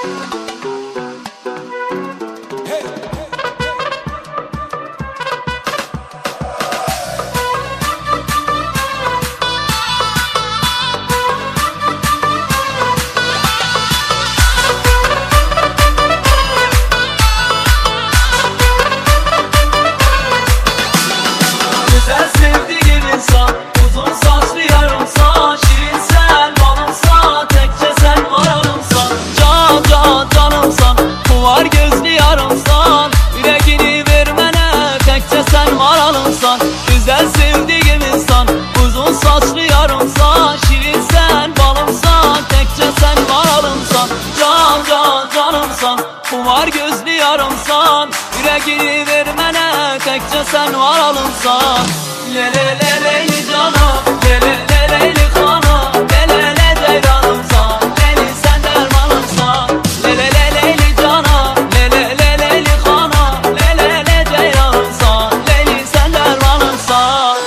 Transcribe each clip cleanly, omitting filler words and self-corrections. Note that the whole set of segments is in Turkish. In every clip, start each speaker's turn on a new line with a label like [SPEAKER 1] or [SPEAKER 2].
[SPEAKER 1] Güzel sevdiğim insan, uzun saçlı yarımsan, şirin sen balımsan, tekçe sen varımsan. Can can canımsan, kuvar gözlü yarımsan, yüreğini vermene tekçe sen varalımsan. Güzel sevdiğim insan, uzun saçlı yarımsan, şirin sen balımsan, tekçe sen varalımsan. Can can canımsan, kuvar gözlü yarımsan, yüreğini vermene tekçe sen varalımsan. Le le le leyli canım, le le le leyli hanım, le le le ceylanımsan, leyli sen dermanımsan. Le le le leyli canım, le le le leyli hanım, le le le ceylanımsan, leyli sen dermanımsan.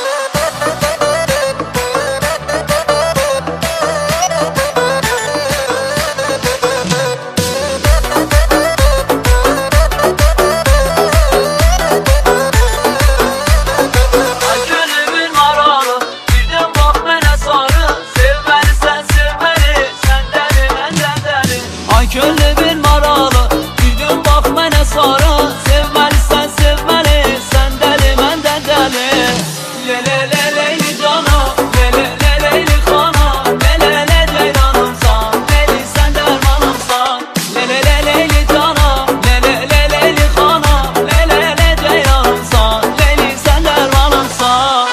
[SPEAKER 1] Gönlü bir maralı, bir gün bak mənə sarı, sevməlisən sevməli, sən dəli məndən dəli. Le le le leyli canım, le le le leyli hanım, le le le ceylanımsan, leyli sən dərmanımsan. Le le le leyli canım, le le le leyli hanım, le le le ceylanımsan, leyli sən dərmanımsan.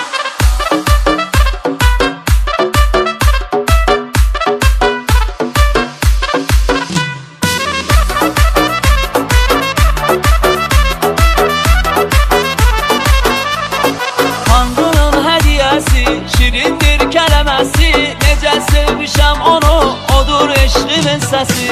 [SPEAKER 1] Şirindir kələməsi, necə sevmişəm onu, odur eşqimin səsi.